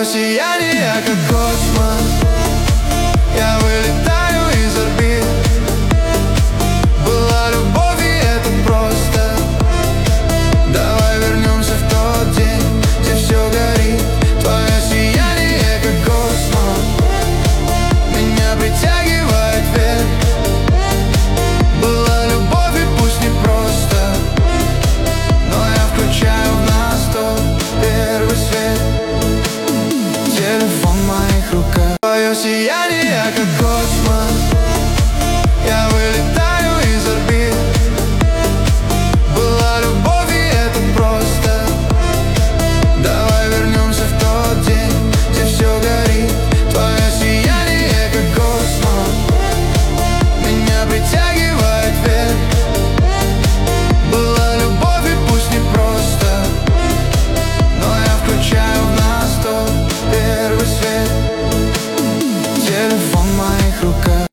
Твое сияние, как космос. Я вылетаю из орбит. Была любовь, и это просто. Давай вернемся в тот день, где все горит. Твое сияние, как космос. Меня притягивает вверх. Была любовь, и пусть не просто, но я включаю в нас тот первый свет. Телефон в моих руках. Твое сияние, как космос. Я вылетаю из орбит. Была любовь, и это просто. Давай вернемся в тот день, где все горит. Твое сияние, как космос. Меня притягивает вверх. Была любовь, и пусть не просто, но я включаю в нас тот первый свет. Телефон в моих руках.